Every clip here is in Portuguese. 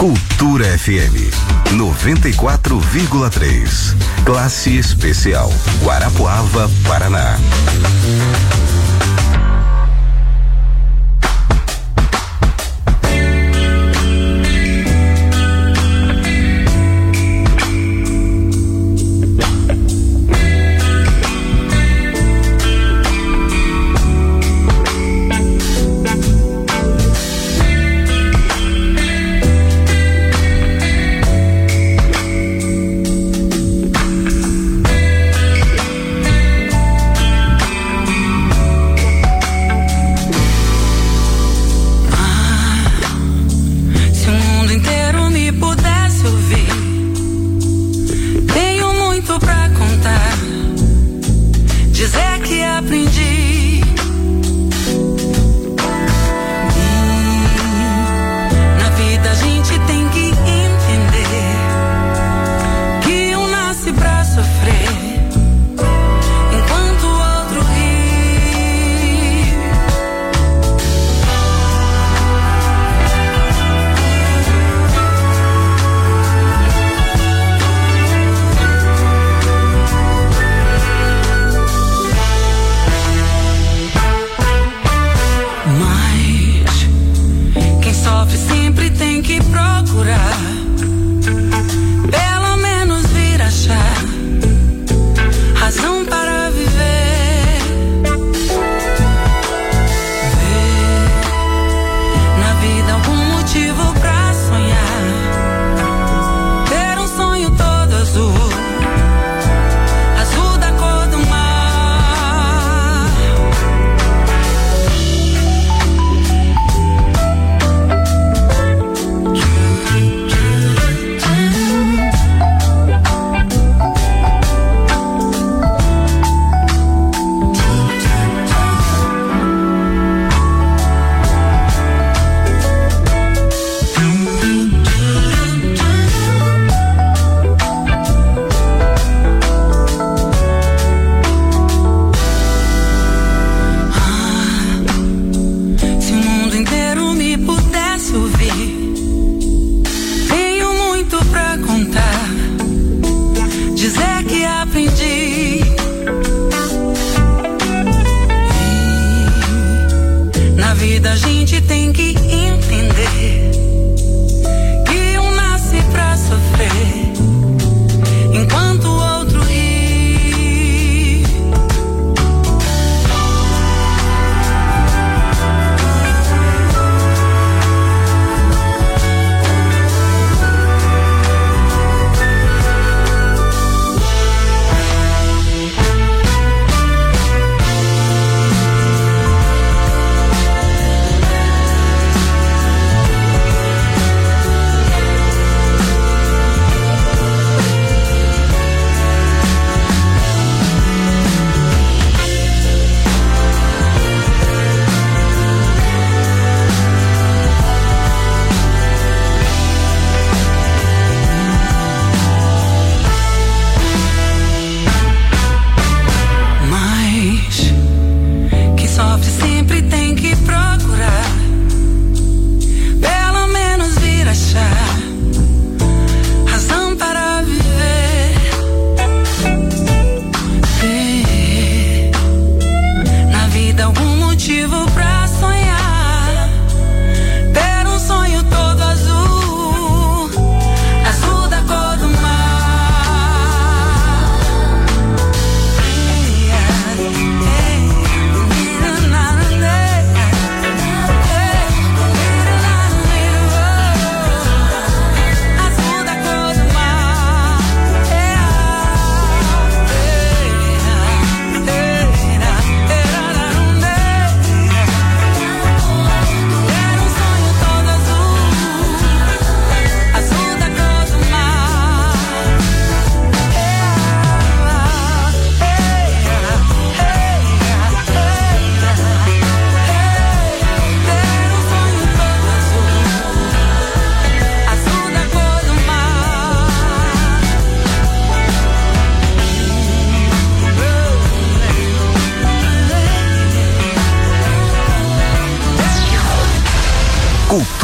Cultura FM 94,3. Classe especial. Guarapuava, Paraná.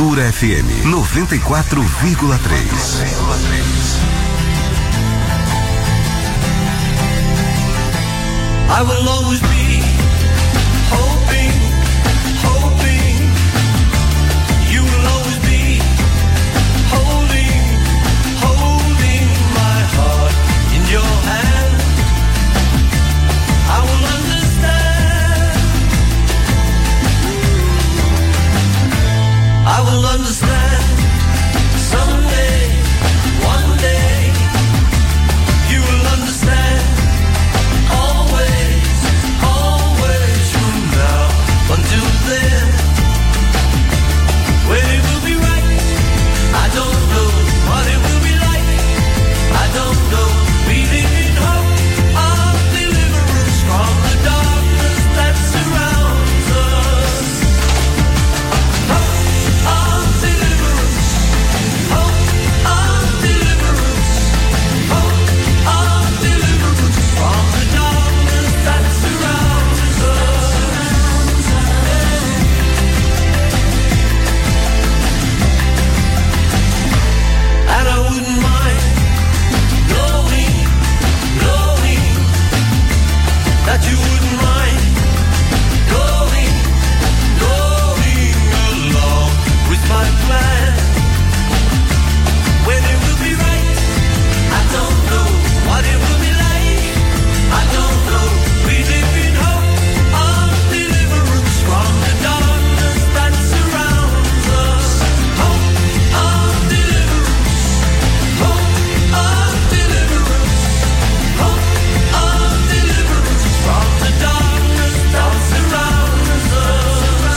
Cultura FM 94,3. I will always be hoping, you will always be holding my heart in your hand. I will understand, I will understand someday, one day, you will understand. Until then, when it will be right, I don't know what it will be like. I don't know. We live in hope of deliverance from the darkness that surrounds us. Hope of deliverance. Hope of deliverance. Hope of deliverance from the darkness that surrounds us. And I wouldn't mind knowing that you wouldn't mind going along with my plan. When it will be right, I don't know what it will be like. I don't know. We live in hope of deliverance from the darkness that surrounds us. Hope of deliverance. Hope of deliverance. Hope of deliverance from the darkness that surrounds us.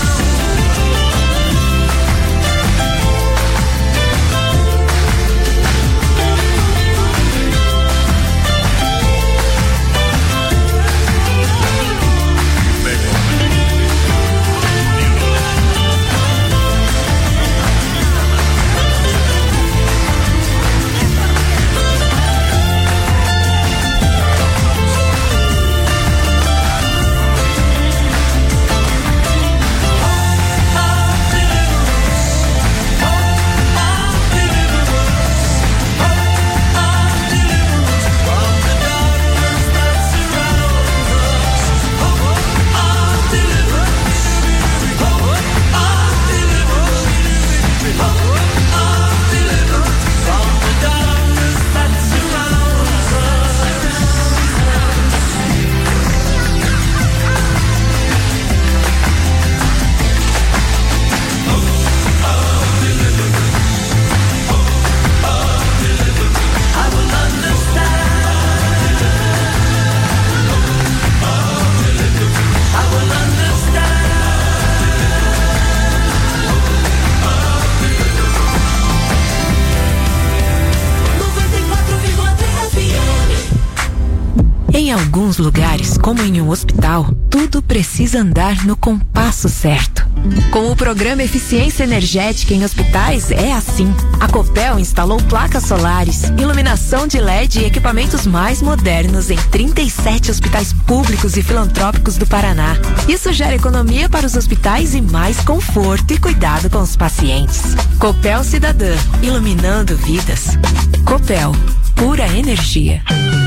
Em alguns lugares, como em um hospital, tudo precisa andar no compasso certo. Com o programa Eficiência Energética em Hospitais, é assim. A Copel instalou placas solares, iluminação de LED e equipamentos mais modernos em 37 hospitais públicos e filantrópicos do Paraná. Isso gera economia para os hospitais e mais conforto e cuidado com os pacientes. Copel Cidadã, iluminando vidas. Copel, pura energia.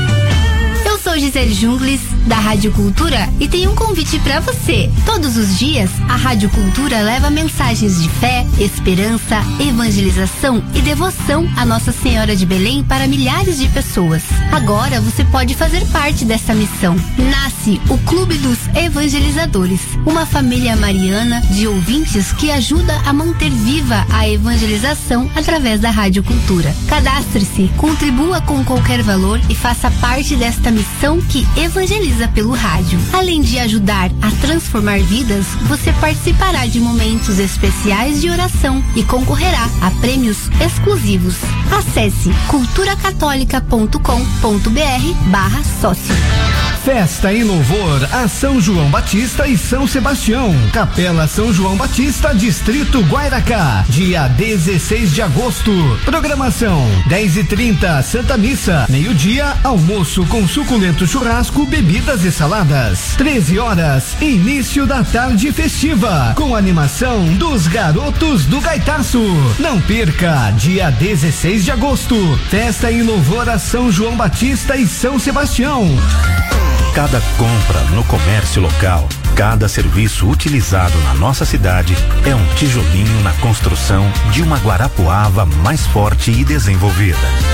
Eu sou Gisele Jungles, da Rádio Cultura, e tenho um convite para você. Todos os dias, a Rádio Cultura leva mensagens de fé, esperança, evangelização e devoção à Nossa Senhora de Belém para milhares de pessoas. Agora você pode fazer parte dessa missão. Nasce o Clube dos Evangelizadores, uma família mariana de ouvintes que ajuda a manter viva a evangelização através da Rádio Cultura. Cadastre-se, contribua com qualquer valor e faça parte desta missão que evangeliza pelo rádio. Além de ajudar a transformar vidas, você participará de momentos especiais de oração e concorrerá a prêmios exclusivos. Acesse culturacatólica.com.br/sócio. Festa em louvor a São João Batista e São Sebastião. Capela São João Batista, Distrito Guairacá. Dia 16 de agosto. Programação: 10h30, Santa Missa. Meio-dia, almoço com suculento churrasco, bebidas e saladas. 13 horas, início da tarde festiva, com animação dos Garotos do Gaitaço. Não perca, dia 16 de agosto. Festa em louvor a São João Batista e São Sebastião. Cada compra no comércio local, cada serviço utilizado na nossa cidade é um tijolinho na construção de uma Guarapuava mais forte e desenvolvida.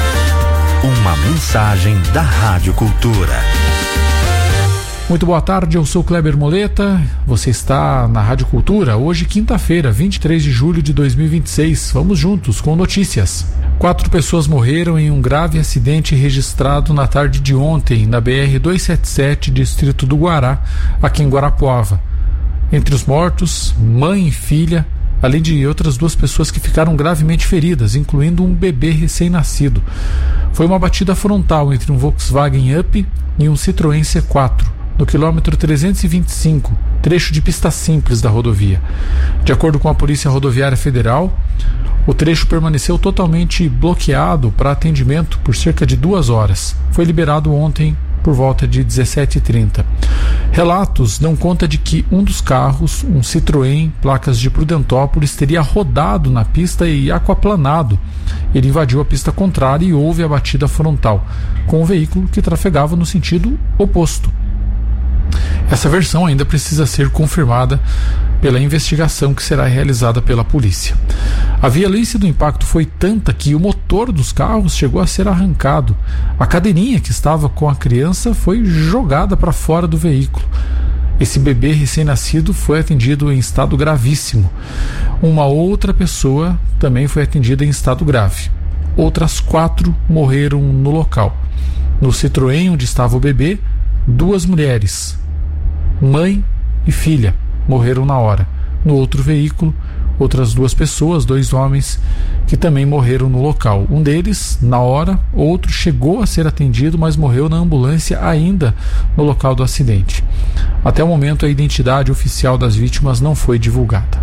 Uma mensagem da Rádio Cultura. Muito boa tarde, eu sou Kleber Moleta, você está na Rádio Cultura, hoje quinta-feira, 23 de julho de 2026, vamos juntos com notícias. 4 pessoas morreram em um grave acidente registrado na tarde de ontem na BR-277, distrito do Guará, aqui em Guarapuava. Entre os mortos, mãe e filha, além de outras 2 pessoas que ficaram gravemente feridas, incluindo um bebê recém-nascido. Foi uma batida frontal entre um Volkswagen Up e um Citroën C4, no quilômetro 325, trecho de pista simples da rodovia. De acordo com a Polícia Rodoviária Federal, o trecho permaneceu totalmente bloqueado para atendimento por cerca de 2 horas. Foi liberado ontem por volta de 17h30. Relatos dão conta de que um dos carros, um Citroën, placas de Prudentópolis, teria rodado na pista e aquaplanado. Ele invadiu a pista contrária e houve a batida frontal, com o veículo que trafegava no sentido oposto. Essa versão ainda precisa ser confirmada pela investigação que será realizada pela polícia. A violência do impacto foi tanta que o motor dos carros chegou a ser arrancado. A cadeirinha que estava com a criança foi jogada para fora do veículo. Esse bebê recém-nascido foi atendido em estado gravíssimo. Uma outra pessoa também foi atendida em estado grave. Outras 4 morreram no local. No Citroën onde estava o bebê, 2 mulheres, mãe e filha, morreram na hora. No outro veículo, outras 2 pessoas, 2 homens, que também morreram no local. Um deles, na hora, outro chegou a ser atendido, mas morreu na ambulância ainda no local do acidente. Até o momento, a identidade oficial das vítimas não foi divulgada.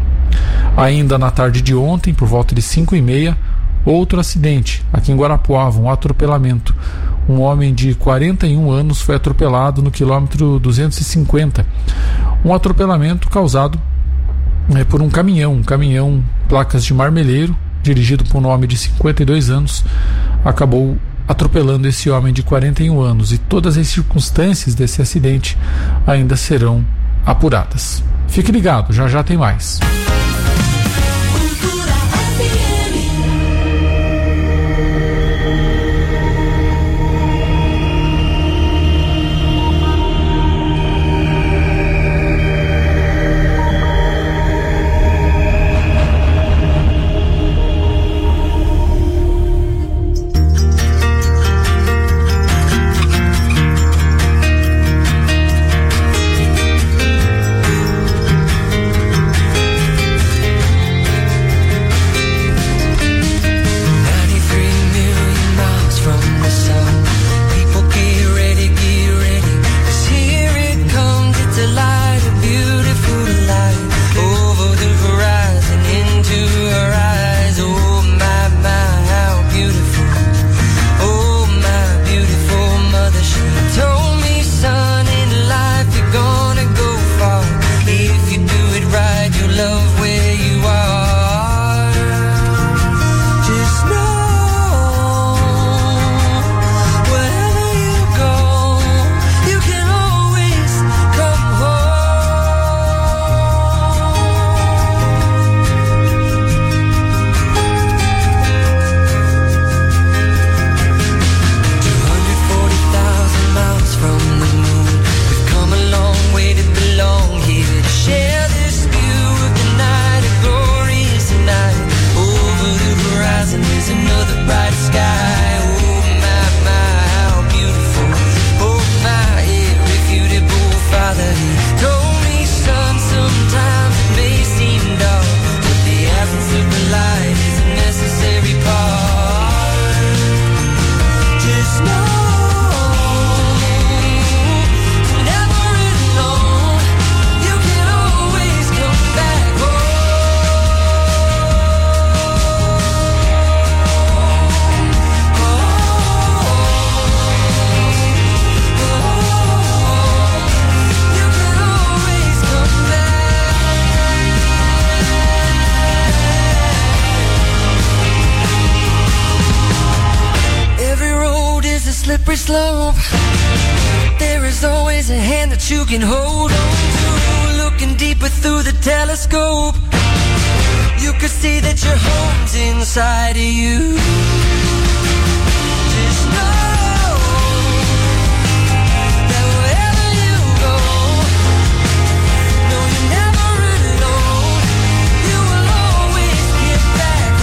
Ainda na tarde de ontem, por volta de 5h30, outro acidente, aqui em Guarapuava, um atropelamento. Um homem de 41 anos foi atropelado no quilômetro 250. Um atropelamento causado por um caminhão placas de Marmeleiro, dirigido por um homem de 52 anos, acabou atropelando esse homem de 41 anos. E todas as circunstâncias desse acidente ainda serão apuradas. Fique ligado, já já tem mais. slippery slope. There is always a hand that you can hold on to. Looking deeper through the telescope, you could see that your home's inside of you. Just know that wherever you go, no, you're never alone. You will always get back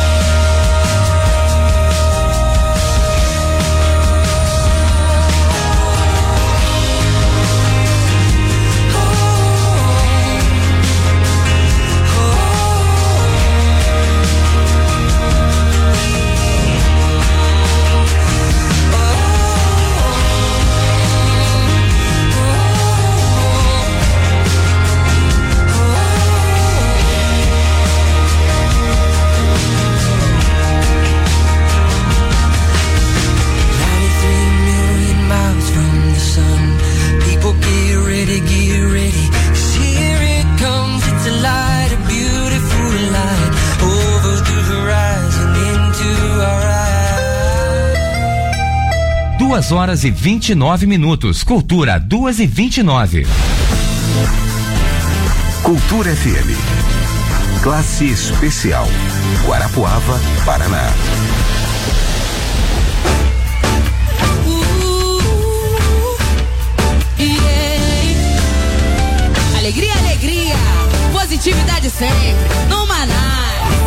horas e 29 minutos. Cultura 2:29. Cultura FM. Classe especial. Guarapuava, Paraná. Alegria, alegria, positividade sempre, no Maná.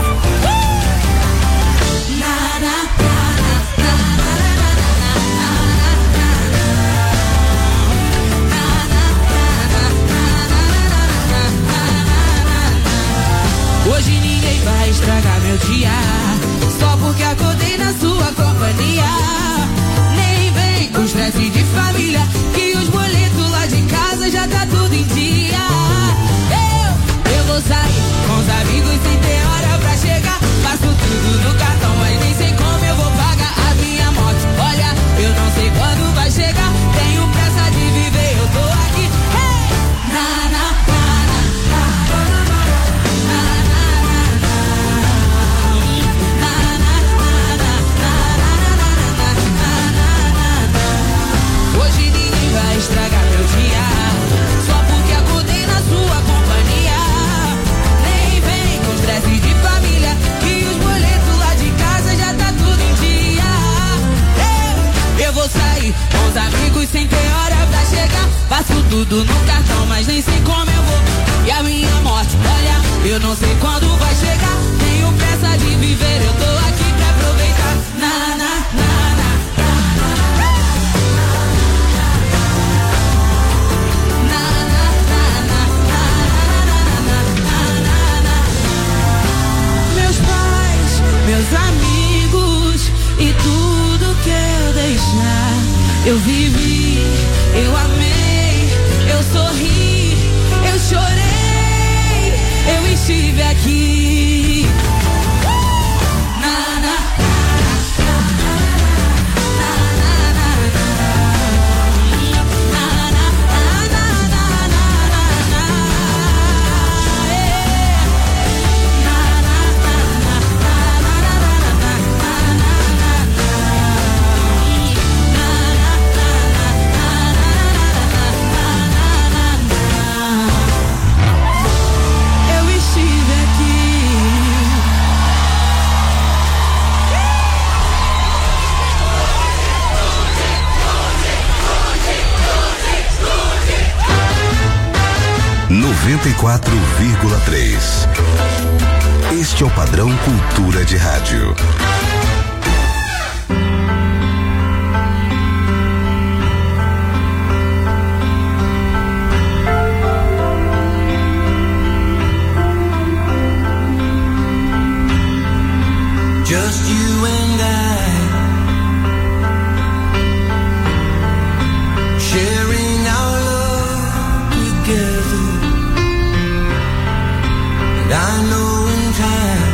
Hoje ninguém vai estragar meu dia, só porque acordei na sua companhia. Nem vem com estresse de família, que os boletos lá de casa já tá tudo em dia. Eu vou sair com os amigos sem ter hora pra chegar. Faço tudo no cartão, mas nem sei como eu vou pagar a minha moto. Olha, eu não sei quando vai chegar, tenho pressa de viver, eu tô aqui. Hey! Na, na. Estragar meu dia, só porque acordei na sua companhia. Nem vem com estresse de família, que os boletos lá de casa já tá tudo em dia. Eu vou sair com os amigos sem ter hora pra chegar. Faço tudo no cartão, mas nem sei como eu vou. E a minha morte, olha, eu não sei quando vai chegar. Tenho pressa de viver, eu tô aqui pra aproveitar. Na, na, na, na. Meus amigos e tudo que eu deixar, eu vivi, eu amei, eu sorri, eu chorei, eu estive aqui. Na, na. Este é o padrão Cultura de Rádio. Just you and I, sharing our love together. And I know in time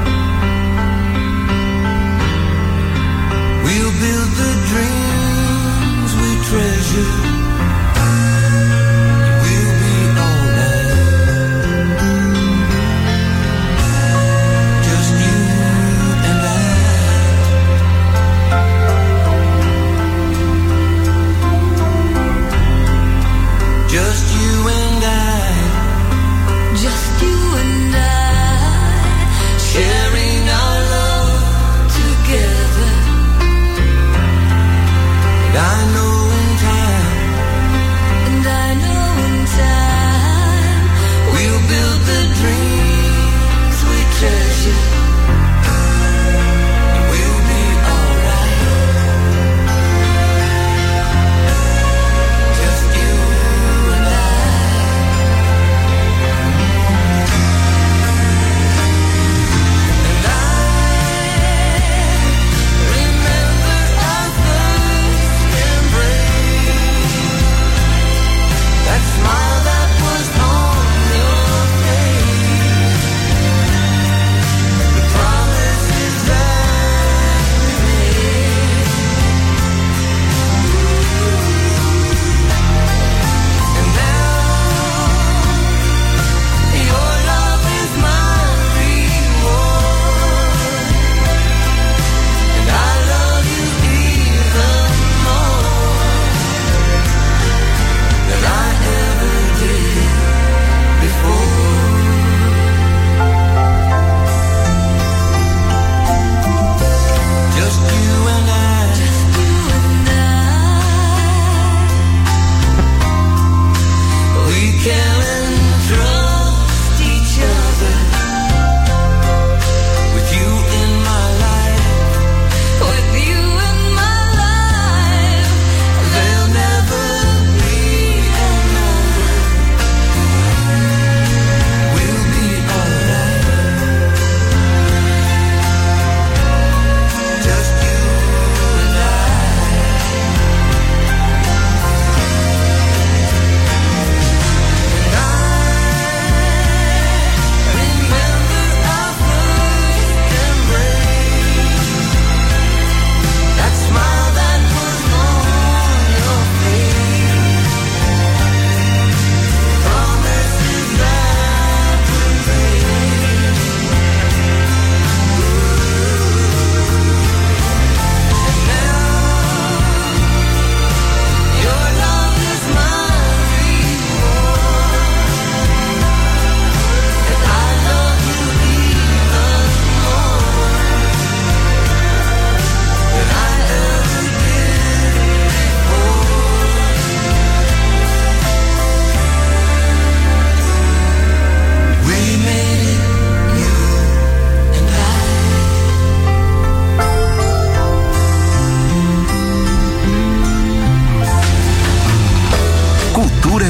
we'll build the dreams we treasure.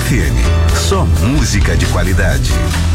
FM, só música de qualidade.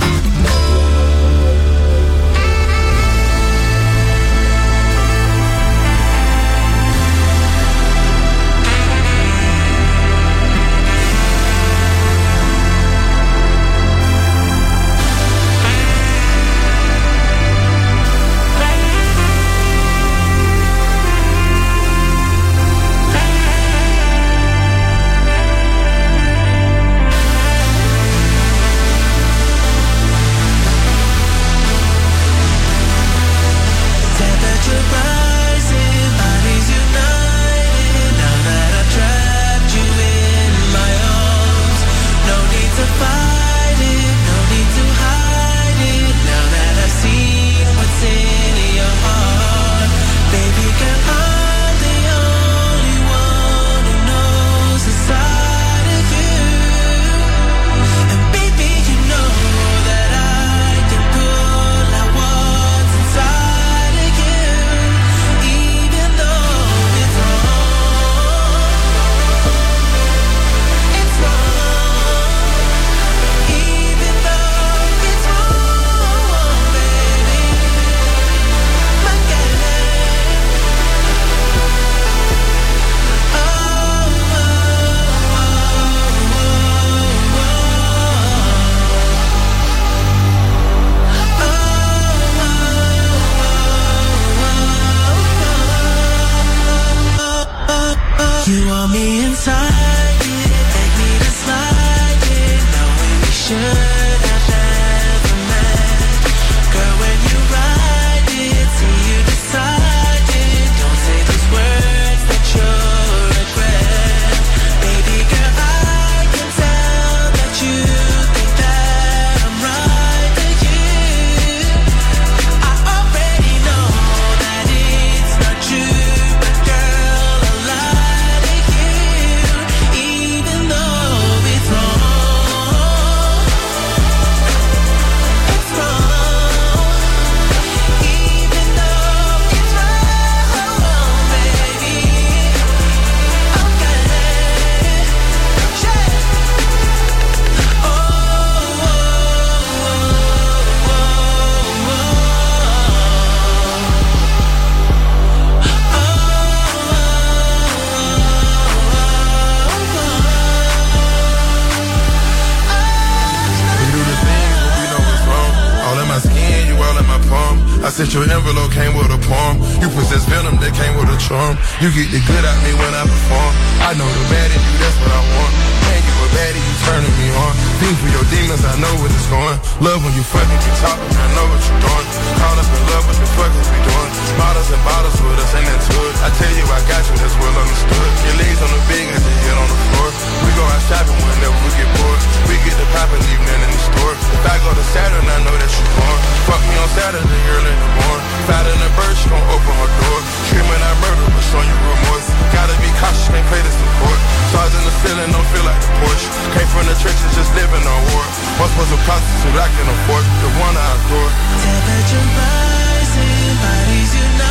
Since your envelope came with a poem, you possess venom that came with a charm. You get the good out me when I perform. I know the bad in you, that's what I want. Man, you a baddie, you turning me on. Think for your demons, I know what it's going. Love when you fucking be talking, I know what you're doing. Caught up in love, what the fuck is we doing? Bottles and bottles with us, ain't that good? I tell you, I got you, that's well understood. Your legs on the bed, got your head on the floor. We go out shopping whenever we get bored. We get the pop and leave nothing in the store. If I go to Saturn, I know that you're born. Fuck me on Saturday, early in the morning. Fat in the bird, she gon' open her door. Screaming out murder, but showing you remorse. Gotta be cautious, can't play this in court. Stars in the ceiling, don't feel like the Porsche. Came from the trenches, just living on war. Once was a prostitute, I can afford the one I adore. Temperature rising, bodies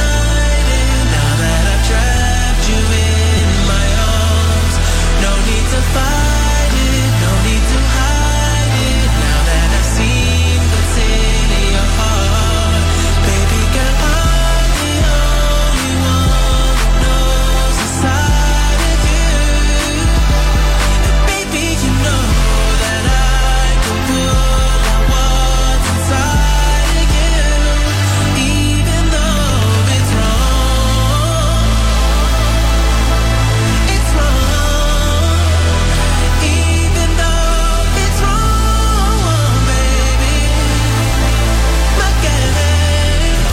united. Now that I've trapped you in my arms, no need to fight it, no need to hide it. Now that I've seen what's in your heart, baby girl, I'm the only one who knows inside of you. And baby, you know that I can pull out what's inside of you, even though it's wrong. It's wrong, even though it's wrong, baby. Look at it.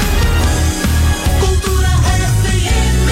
Cultura FM.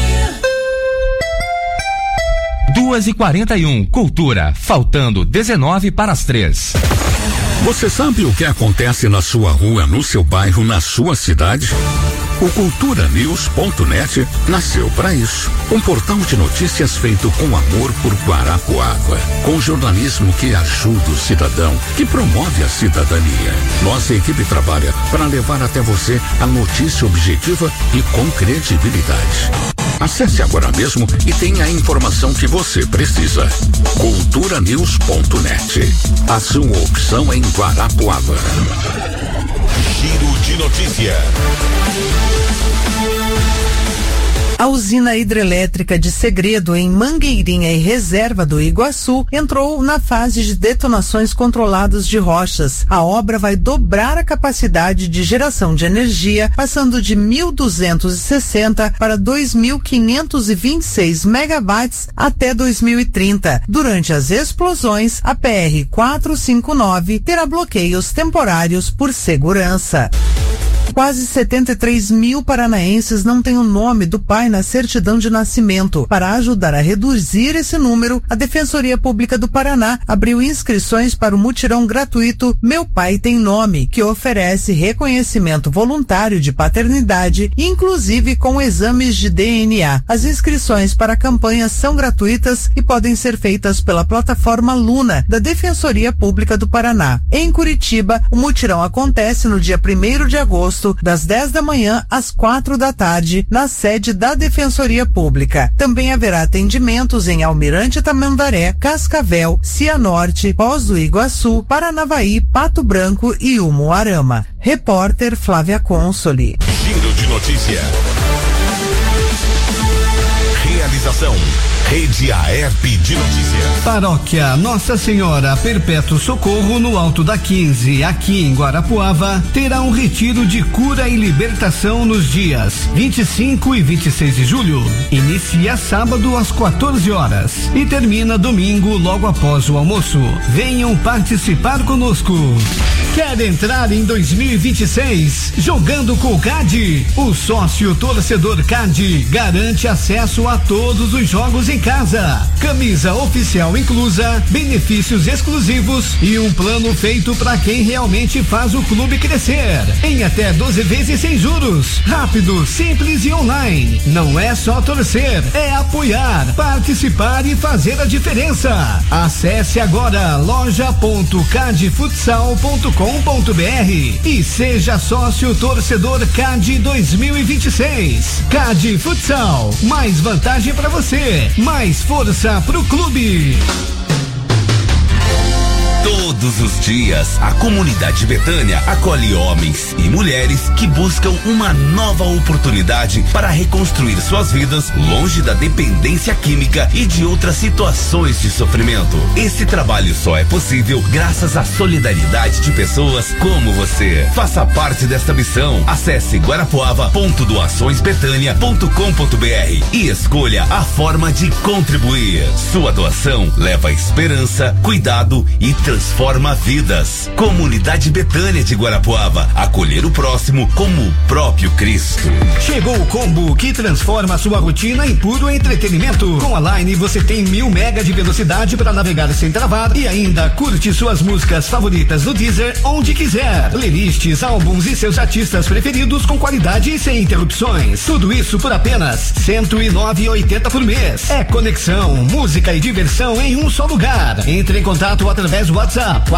2h41, Cultura, faltando 19 para as 3. Você sabe o que acontece na sua rua, no seu bairro, na sua cidade? O culturanews.net nasceu para isso. Um portal de notícias feito com amor por Guarapuava, com jornalismo que ajuda o cidadão, que promove a cidadania. Nossa equipe trabalha para levar até você a notícia objetiva e com credibilidade. Acesse agora mesmo e tenha a informação que você precisa. culturanews.net. A sua opção em Guarapuava. Giro de notícia. A usina hidrelétrica de Segredo, em Mangueirinha e Reserva do Iguaçu, entrou na fase de detonações controladas de rochas. A obra vai dobrar a capacidade de geração de energia, passando de 1.260 para 2.526 megawatts até 2030. Durante as explosões, a PR 459 terá bloqueios temporários por segurança. Quase 73 mil paranaenses não têm o nome do pai na certidão de nascimento. Para ajudar a reduzir esse número, a Defensoria Pública do Paraná abriu inscrições para o mutirão gratuito Meu Pai Tem Nome, que oferece reconhecimento voluntário de paternidade, inclusive com exames de DNA. As inscrições para a campanha são gratuitas e podem ser feitas pela plataforma Luna, da Defensoria Pública do Paraná. Em Curitiba, o mutirão acontece no dia 1º de agosto, das 10 da manhã às 4 da tarde, na sede da Defensoria Pública. Também haverá atendimentos em Almirante Tamandaré, Cascavel, Cianorte, Foz do Iguaçu, Paranavaí, Pato Branco e Umuarama. Repórter Flávia Consoli. Giro de notícia. Realização Rede Aerp de Notícias. Paróquia Nossa Senhora Perpétuo Socorro, no Alto da 15, aqui em Guarapuava, terá um retiro de cura e libertação nos dias 25 e 26 de julho. Inicia sábado às 14 horas e termina domingo logo após o almoço. Venham participar conosco. Quer entrar em 2026 jogando com o CAD? O sócio torcedor CAD garante acesso a todos os jogos em casa. Camisa oficial inclusa, benefícios exclusivos e um plano feito para quem realmente faz o clube crescer. Em até 12 vezes sem juros. Rápido, simples e online. Não é só torcer, é apoiar, participar e fazer a diferença. Acesse agora loja.cadfutsal.com.br e seja sócio torcedor CAD 2026. CAD Futsal, mais vantagem para você, mais força pro clube. Todos os dias, a comunidade Betânia acolhe homens e mulheres que buscam uma nova oportunidade para reconstruir suas vidas longe da dependência química e de outras situações de sofrimento. Esse trabalho só é possível graças à solidariedade de pessoas como você. Faça parte desta missão. Acesse guarapuava.doaçõesbetania.com.br e escolha a forma de contribuir. Sua doação leva esperança, cuidado e transforma vidas. Comunidade Betânia de Guarapuava, acolher o próximo como o próprio Cristo. Chegou o combo que transforma a sua rotina em puro entretenimento. Com a Line você tem 1000 mega de velocidade para navegar sem travar e ainda curte suas músicas favoritas do Deezer onde quiser. Playlists, álbuns e seus artistas preferidos com qualidade e sem interrupções. Tudo isso por apenas R$109,80 por mês. É conexão, música e diversão em um só lugar. Entre em contato através do WhatsApp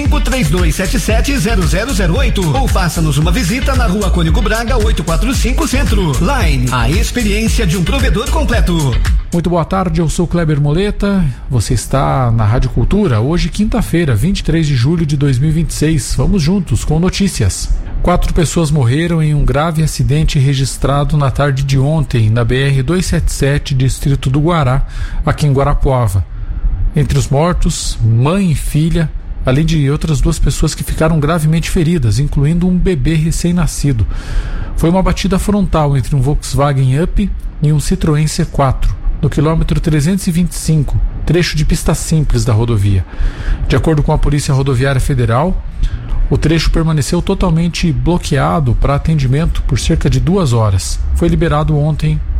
4532770008 ou faça-nos uma visita na Rua Cônigo Braga 845 Centro. Line, a experiência de um provedor completo. Muito boa tarde, eu sou Kleber Moleta, você está na Rádio Cultura, hoje quinta-feira, 23 de julho de 2026, vamos juntos com notícias. 4 pessoas morreram em um grave acidente registrado na tarde de ontem na BR-277, distrito do Guará, aqui em Guarapuava. Entre os mortos, mãe e filha, além de outras 2 pessoas que ficaram gravemente feridas, incluindo um bebê recém-nascido. Foi uma batida frontal entre um Volkswagen Up e um Citroën C4, no quilômetro 325, trecho de pista simples da rodovia. De acordo com a Polícia Rodoviária Federal, o trecho permaneceu totalmente bloqueado para atendimento por cerca de 2 horas. Foi liberado ontem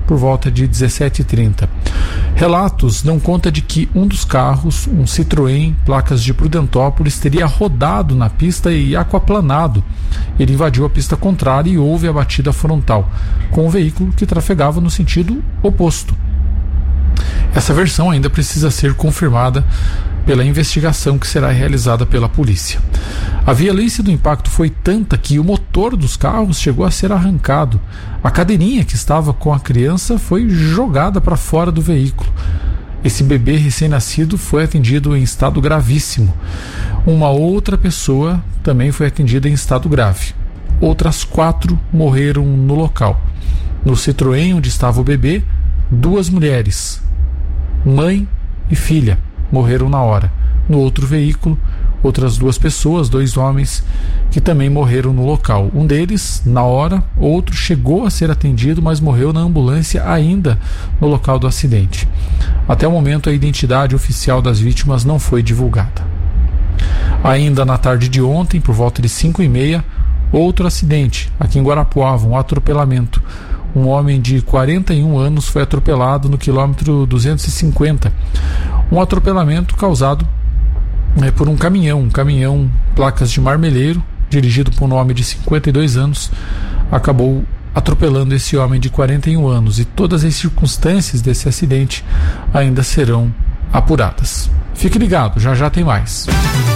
por volta de 17h30. Relatos dão conta de que um dos carros, um Citroën, placas de Prudentópolis, teria rodado na pista e aquaplanado. Ele invadiu a pista contrária e houve a batida frontal com o veículo que trafegava no sentido oposto. Essa versão ainda precisa ser confirmada pela investigação que será realizada pela polícia. A violência do impacto foi tanta que o motor dos carros chegou a ser arrancado. A cadeirinha que estava com a criança foi jogada para fora do veículo. Esse bebê recém-nascido foi atendido em estado gravíssimo. Uma outra pessoa também foi atendida em estado grave. Outras 4 morreram no local. No Citroën onde estava o bebê, 2 mulheres, mãe e filha, morreram na hora. No outro veículo, outras 2 pessoas, 2 homens, que também morreram no local. Um deles, na hora, outro chegou a ser atendido, mas morreu na ambulância ainda no local do acidente. Até o momento, a identidade oficial das vítimas não foi divulgada. Ainda na tarde de ontem, por volta de 5h30, outro acidente, aqui em Guarapuava, um atropelamento. Um homem de 41 anos foi atropelado no quilômetro 250. Um atropelamento causado por um caminhão placas de Marmeleiro, dirigido por um homem de 52 anos, acabou atropelando esse homem de 41 anos e todas as circunstâncias desse acidente ainda serão apuradas. Fique ligado, já já tem mais.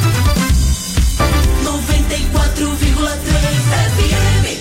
94,3 FM.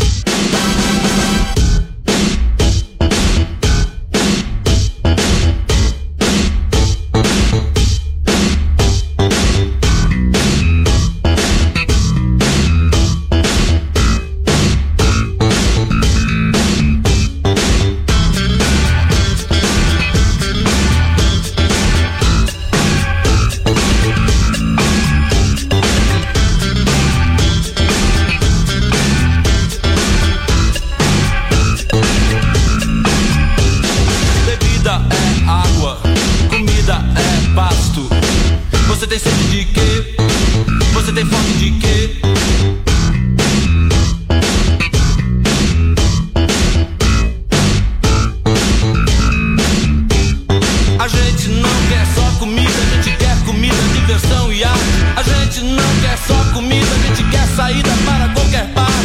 Você tem sede de quê? Você tem fome de quê? A gente não quer só comida, a gente quer comida, diversão e arte. A gente não quer só comida, a gente quer saída para qualquer parte.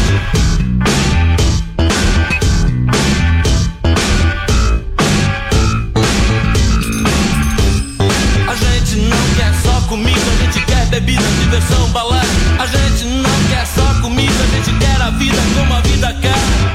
Comida, a gente quer bebida, diversão, balé. A gente não quer só comida, a gente quer a vida como a vida quer.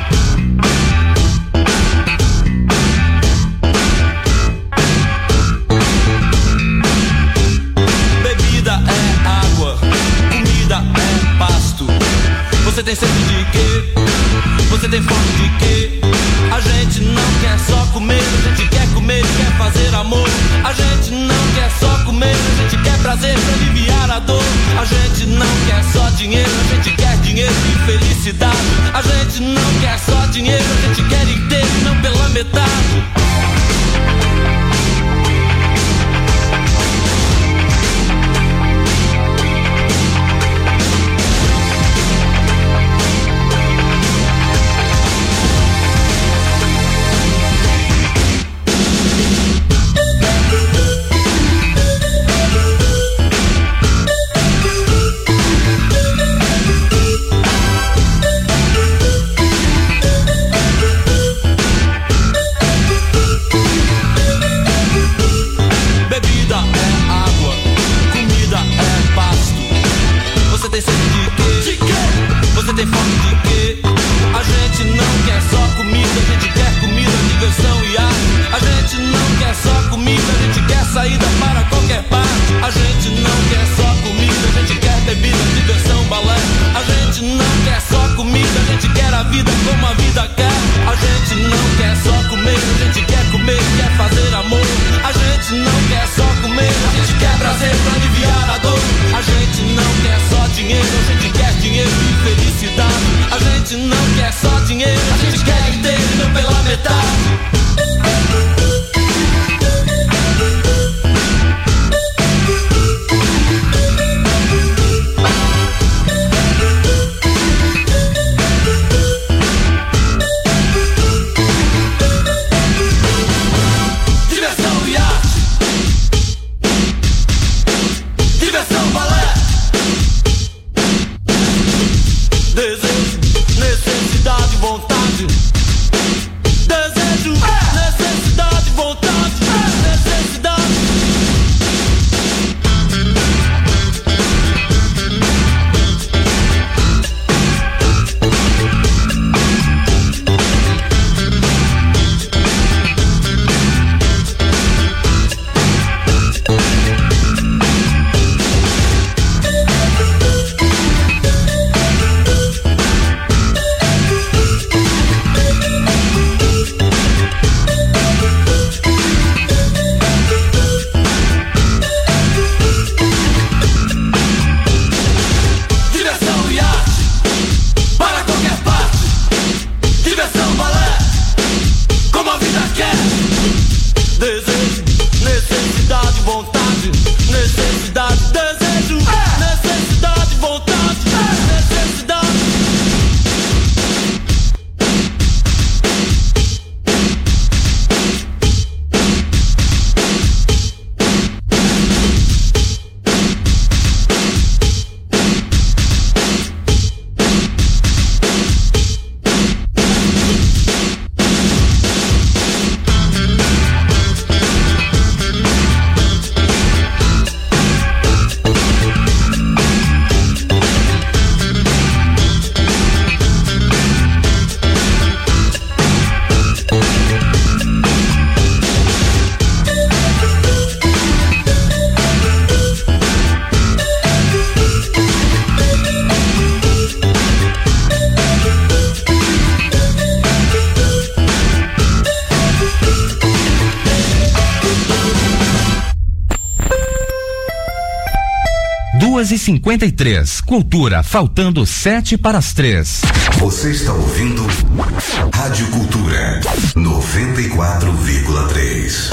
Bebida é água, comida é pasto. Você tem sede de quê? Você tem fome de quê? A gente não quer só comer, a gente quer comer e quer fazer amor. A gente não quer só comer, a gente quer prazer pra aliviar a dor. A gente não quer só dinheiro, a gente quer dinheiro e felicidade. A gente não quer só dinheiro, a gente quer inteiro e não pela metade. desejo, necessidade, vontade, necessidade, desejo, necessidade, vontade, necessidade. e 53. Cultura, faltando 7 para as 3. Você está ouvindo Rádio Cultura 94,3.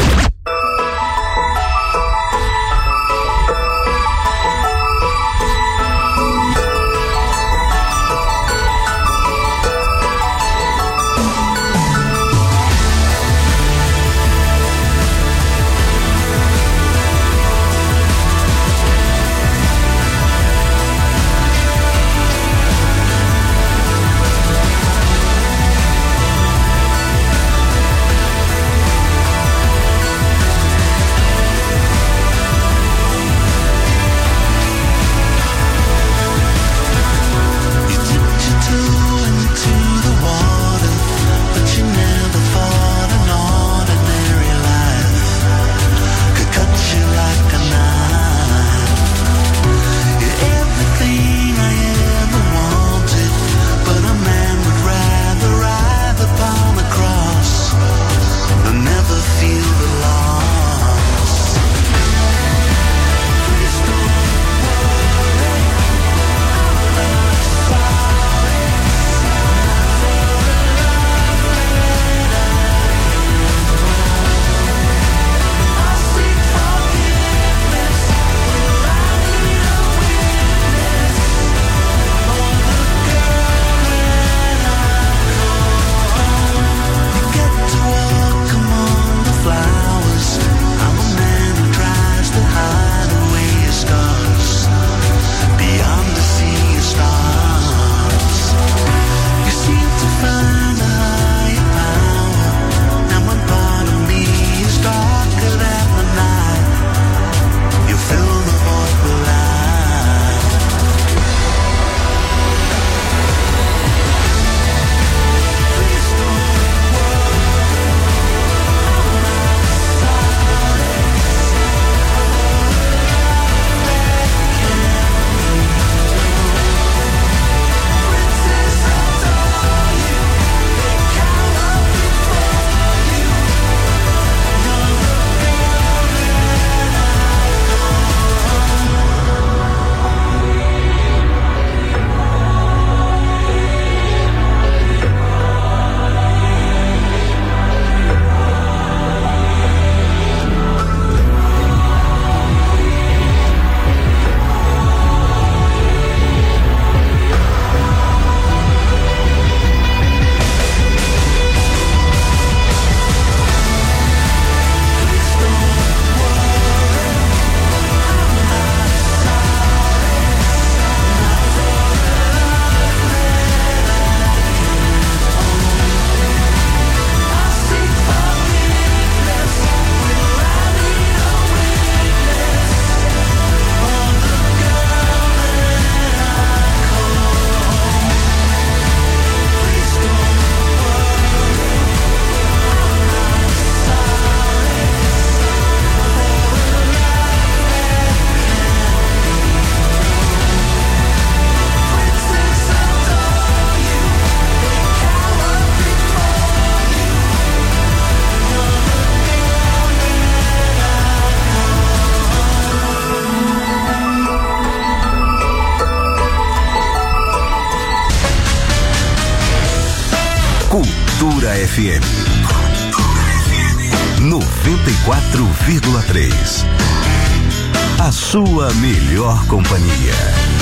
Cultura FM 94,3. A sua melhor companhia.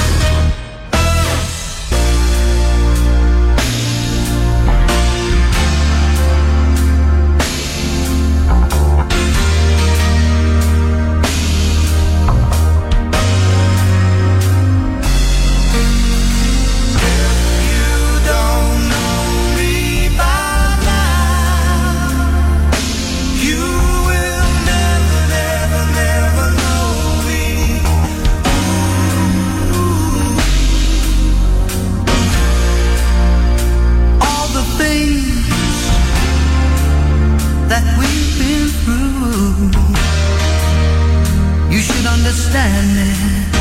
Understand me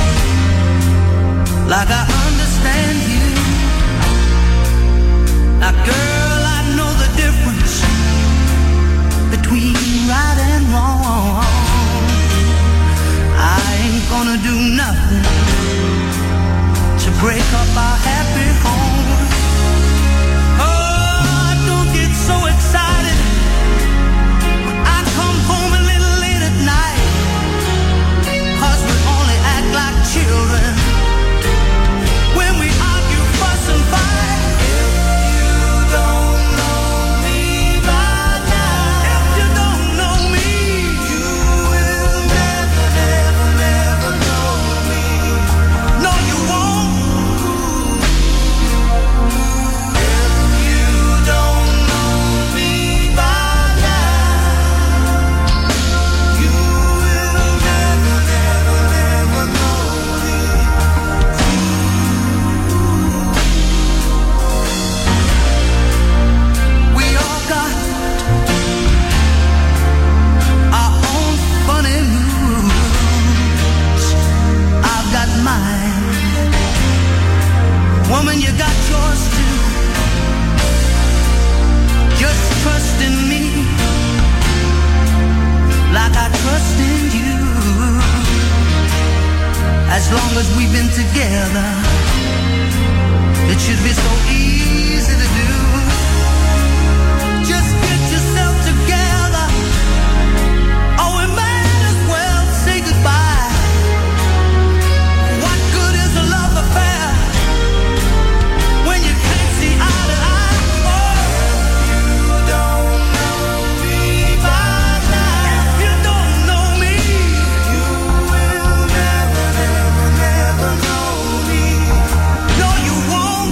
like I understand you. Now, girl, I know the difference between right and wrong. I ain't gonna do nothing to break up our happy home. Oh, don't get so excited when I come home a little late at night. Like children, when we argue, fuss and fight. If you don't know me by now, if you don't know me, you will never, never, never know me. No, you won't. If you don't know me by now, you will never, never, never know. Woman, you got yours too. Just trust in me like I trust in you. As long as we've been together, it should be so easy to do. Just get yourself together, or we might as well say goodbye. What good is a love affair when you can't see eye to eye? Oh, if you don't know me by now, if you don't know me, you will never, never, never know me. No, you won't.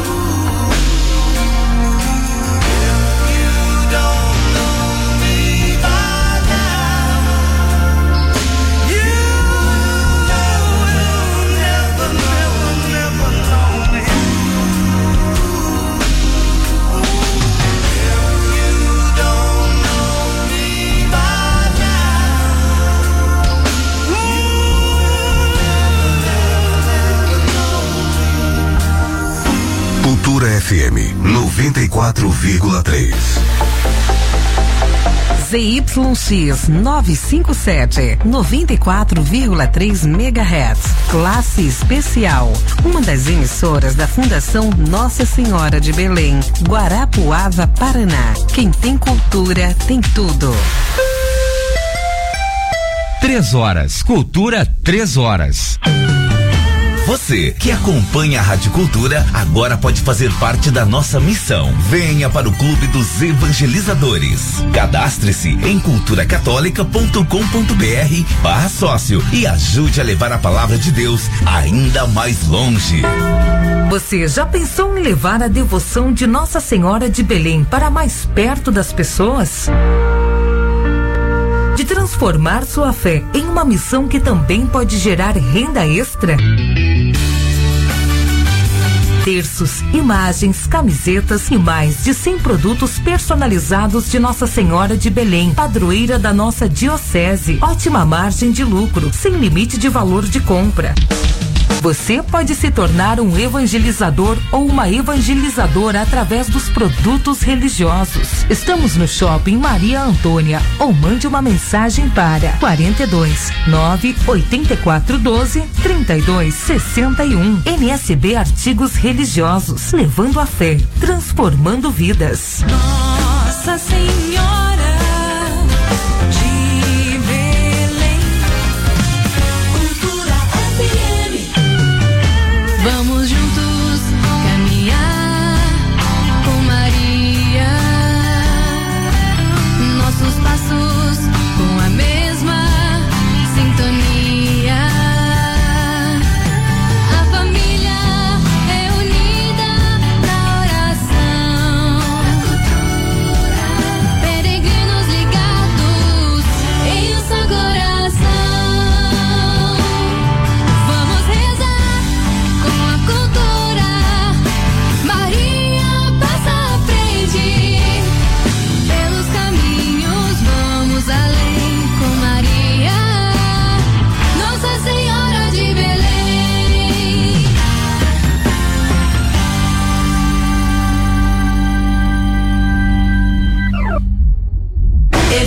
If you don't know me by now, you will never, never, never know me. Cultura FM 94,3. ZYX 957, 94,3 MHz. Classe especial. Uma das emissoras da Fundação Nossa Senhora de Belém, Guarapuava, Paraná. Quem tem cultura tem tudo. 3 horas. Cultura 3 horas. Você que acompanha a Rádio Cultura agora pode fazer parte da nossa missão. Venha para o Clube dos Evangelizadores. Cadastre-se em culturacatólica.com.br/sócio e ajude a levar a palavra de Deus ainda mais longe. Você já pensou em levar a devoção de Nossa Senhora de Belém para mais perto das pessoas? De transformar sua fé em uma missão que também pode gerar renda extra? Terços, imagens, camisetas e mais de 100 produtos personalizados de Nossa Senhora de Belém, padroeira da nossa diocese. Ótima margem de lucro, sem limite de valor de compra. Você pode se tornar um evangelizador ou uma evangelizadora através dos produtos religiosos. Estamos no Shopping Maria Antônia ou mande uma mensagem para 42 984 12 32 61. NSB Artigos Religiosos, levando a fé, transformando vidas. Nossa Senhora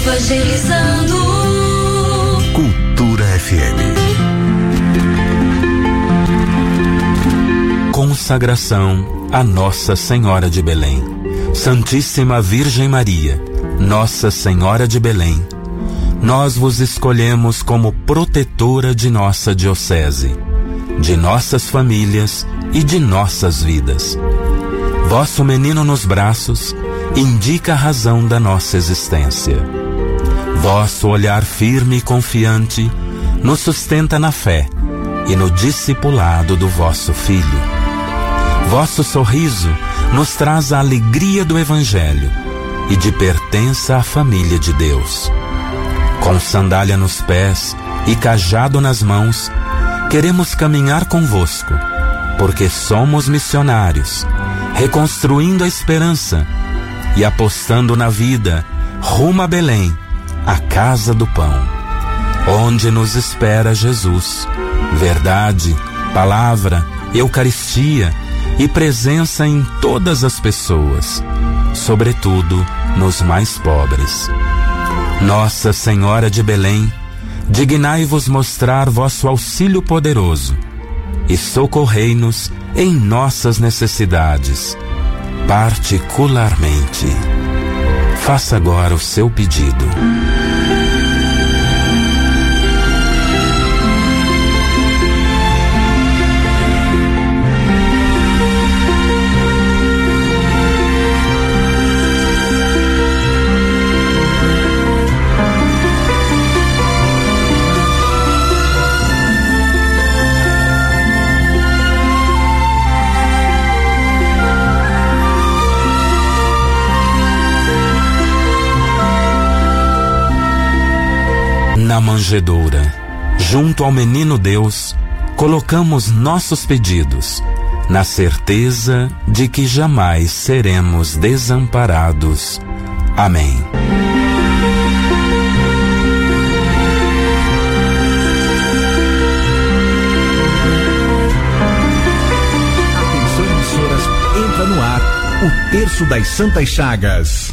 evangelizando. Cultura FM. Consagração a Nossa Senhora de Belém. Santíssima Virgem Maria, Nossa Senhora de Belém, nós vos escolhemos como protetora de nossa diocese, de nossas famílias e de nossas vidas. Vosso menino nos braços indica a razão da nossa existência. Vosso olhar firme e confiante nos sustenta na fé e no discipulado do vosso Filho. Vosso sorriso nos traz a alegria do Evangelho e de pertença à família de Deus. Com sandália nos pés e cajado nas mãos, queremos caminhar convosco, porque somos missionários, reconstruindo a esperança e apostando na vida rumo a Belém, a casa do pão, onde nos espera Jesus, verdade, palavra, Eucaristia e presença em todas as pessoas, sobretudo nos mais pobres. Nossa Senhora de Belém, dignai-vos mostrar vosso auxílio poderoso e socorrei-nos em nossas necessidades, particularmente. Faça agora o seu pedido. Na manjedoura, junto ao menino Deus, colocamos nossos pedidos, na certeza de que jamais seremos desamparados. Amém. Atenção, emissoras, entra no ar o Terço das Santas Chagas.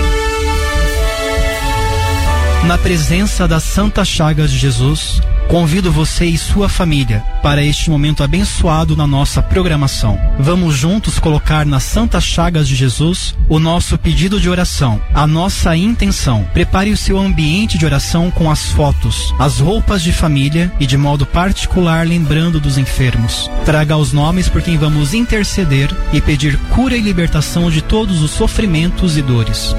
Na presença das Santas Chagas de Jesus, convido você e sua família para este momento abençoado na nossa programação. Vamos juntos colocar nas Santas Chagas de Jesus o nosso pedido de oração, a nossa intenção. Prepare o seu ambiente de oração com as fotos, as roupas de família e de modo particular lembrando dos enfermos. Traga os nomes por quem vamos interceder e pedir cura e libertação de todos os sofrimentos e dores.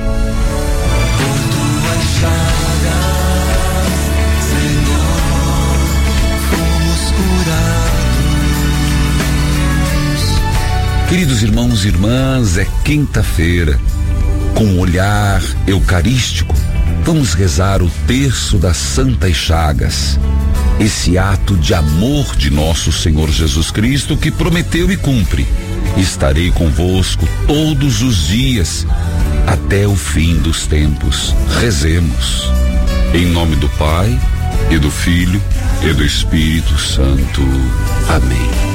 Queridos irmãos e irmãs, é quinta-feira. Com um olhar eucarístico, vamos rezar o terço das Santas Chagas. Esse ato de amor de nosso Senhor Jesus Cristo que prometeu e cumpre. Estarei convosco todos os dias, até o fim dos tempos. Rezemos. Em nome do Pai, e do Filho, e do Espírito Santo. Amém.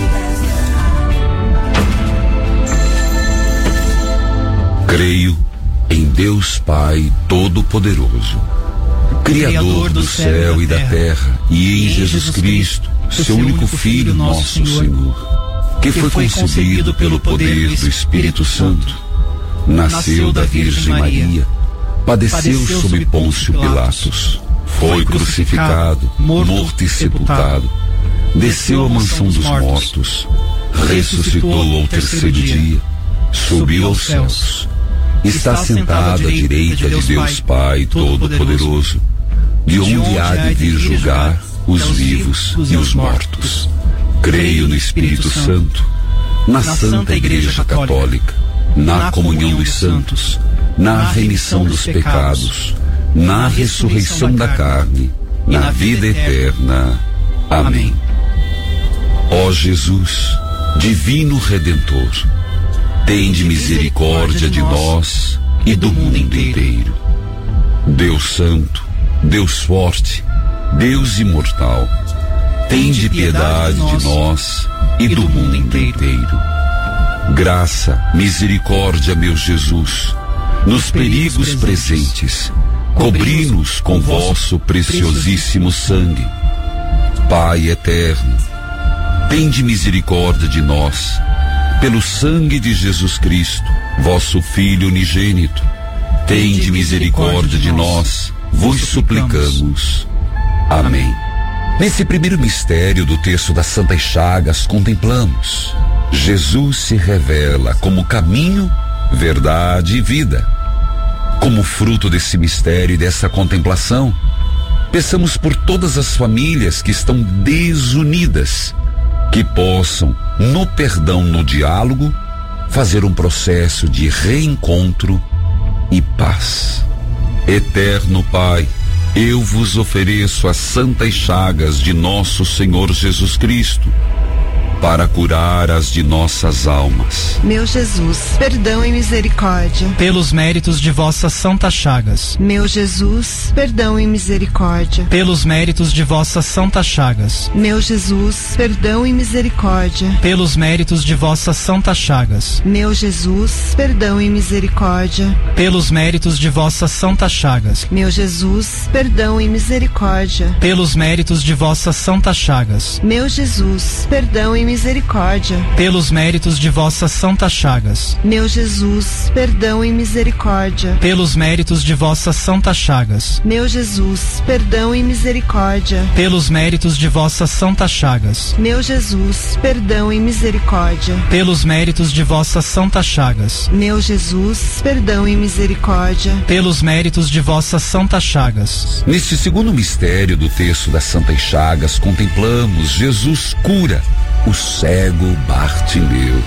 Creio em Deus Pai Todo-Poderoso, Criador do céu e da terra, e em Jesus Cristo, seu único Filho, nosso Senhor, que foi concebido pelo poder do Espírito Santo, nasceu da Virgem Maria, padeceu sob Pôncio Pilatos, foi crucificado, morto e sepultado, desceu à mansão dos mortos, ressuscitou ao terceiro dia, subiu aos céus, está sentado à direita de Deus Pai Todo-Poderoso, de onde há de vir julgar os vivos e os mortos. Creio no Espírito Santo, na Santa Igreja Católica, na comunhão dos santos, na remissão dos pecados, na ressurreição da carne, na vida eterna. Amém. Ó Jesus, Divino Redentor, tende misericórdia de nós e do mundo inteiro. Deus Santo, Deus Forte, Deus Imortal, tende piedade de nós e do mundo inteiro. Graça, misericórdia, meu Jesus, nos perigos presentes Cobri-nos com vosso preciosíssimo sangue. Pai eterno, tende misericórdia de nós, pelo sangue de Jesus Cristo, vosso Filho unigênito. Tende misericórdia de nós, vos suplicamos. Amém. Nesse primeiro mistério do texto das Santas Chagas, contemplamos: Jesus se revela como caminho, verdade e vida. Como fruto desse mistério e dessa contemplação, peçamos por todas as famílias que estão desunidas, que possam, no perdão, no diálogo, fazer um processo de reencontro e paz. Eterno Pai, eu vos ofereço as santas chagas de nosso Senhor Jesus Cristo, para curar as de nossas almas. Meu Jesus, perdão e misericórdia. Pelos méritos de vossas santas chagas. Meu Jesus, perdão e misericórdia. Pelos méritos de vossas santas chagas. Meu Jesus, perdão e misericórdia. Pelos méritos de vossas santas chagas. Meu Jesus, perdão e misericórdia. Pelos méritos de vossas santas chagas. Meu Jesus, perdão e misericórdia. Pelos méritos de vossas santas chagas. Meu Jesus, perdão e misericórdia. Pelos méritos de vossas santas chagas. Meu Jesus, perdão e misericórdia. Pelos méritos de vossas santas chagas. Meu Jesus, perdão e misericórdia. Pelos méritos de vossas santas chagas. Meu Jesus, perdão e misericórdia. Pelos méritos de vossas santas chagas. Meu Jesus, perdão e misericórdia. Pelos méritos de vossas santas chagas. Neste segundo mistério do texto das Santas Chagas, contemplamos: Jesus cura o cego Bartimeu.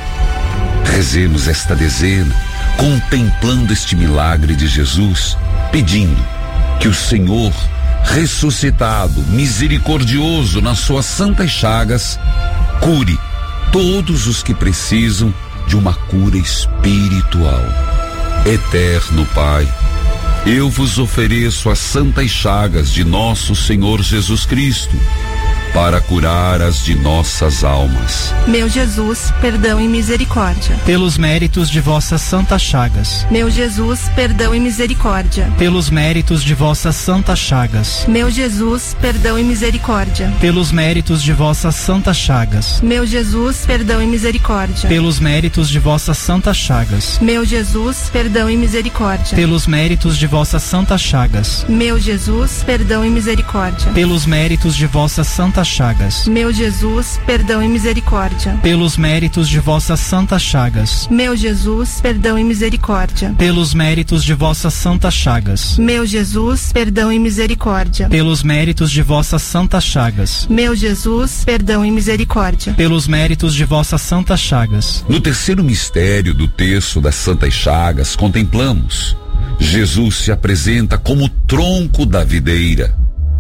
Rezemos esta dezena, contemplando este milagre de Jesus, pedindo que o Senhor, ressuscitado, misericordioso nas suas santas chagas, cure todos os que precisam de uma cura espiritual. Eterno Pai, eu vos ofereço as santas chagas de nosso Senhor Jesus Cristo, para curar as de nossas almas. Meu Jesus, perdão e misericórdia. Pelos méritos de vossas santas chagas. Meu Jesus, perdão e misericórdia. Pelos méritos de vossas santas chagas. Meu Jesus, perdão e misericórdia. Pelos méritos de vossas santas chagas. Meu Jesus, perdão e misericórdia. Pelos méritos de vossas santas chagas. Meu Jesus, perdão e misericórdia. Pelos méritos de vossas santas chagas. Meu Jesus, perdão e misericórdia. Pelos méritos de vossas santas chagas. Meu Jesus, perdão e misericórdia. Pelos méritos de vossas santas chagas. Meu Jesus, perdão e misericórdia. Pelos méritos de vossas santas chagas. Meu Jesus, perdão e misericórdia. Pelos méritos de vossas santas chagas. Meu Jesus, perdão e misericórdia. Pelos méritos de vossas santas chagas. No terceiro mistério do texto das Santas Chagas, contemplamos: Jesus se apresenta como tronco da videira.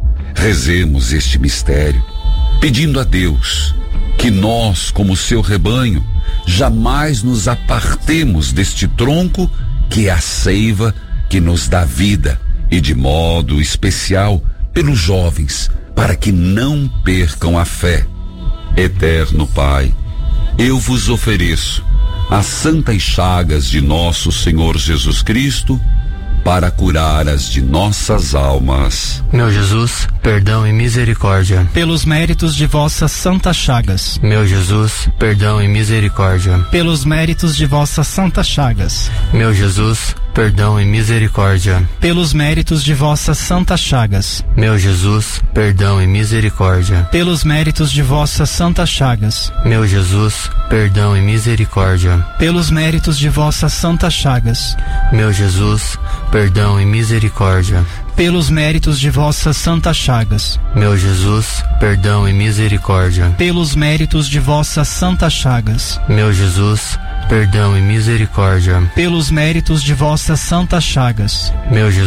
Rezemos este mistério, pedindo a Deus que nós, como seu rebanho, jamais nos apartemos deste tronco que é a seiva que nos dá vida, e de modo especial pelos jovens, para que não percam a fé. Eterno Pai, eu vos ofereço as santas chagas de nosso Senhor Jesus Cristo, para curar as de nossas almas. Meu Jesus, perdão e misericórdia. Pelos méritos de vossas santas chagas. Meu Jesus, perdão e misericórdia. Pelos méritos de vossas santas chagas. Meu Jesus, perdão e misericórdia. Pelos méritos de vossas santas chagas. Meu Jesus, perdão e misericórdia. Pelos méritos de vossas santas chagas. Meu Jesus, perdão e misericórdia. Pelos méritos de vossas santas chagas. Meu Jesus, perdão e misericórdia. Pelos méritos de vossas santas chagas. Meu Jesus, perdão e misericórdia. Pelos méritos de vossas santas chagas. Meu Jesus, perdão e misericórdia. Pelos méritos de vossas santas chagas. Meu Jesus,